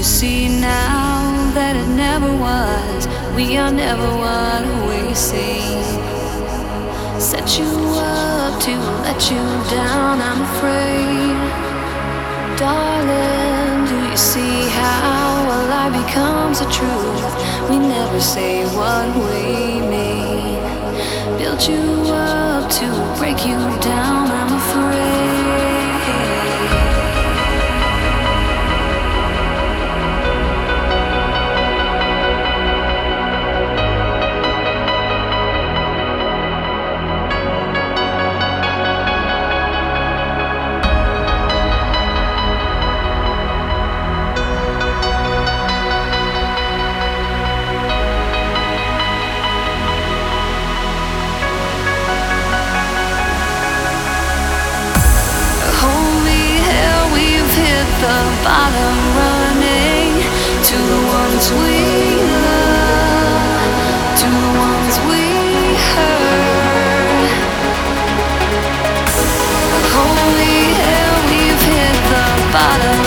see now that it never was? We are never what we seem. Set you up to let you down, I'm afraid. Darling, do you see how a lie becomes a truth? We never say what we mean. Build you up to break you down, I'm afraid. The bottom, running to the ones we love, to the ones we hurt. Holy hell, we've hit the bottom.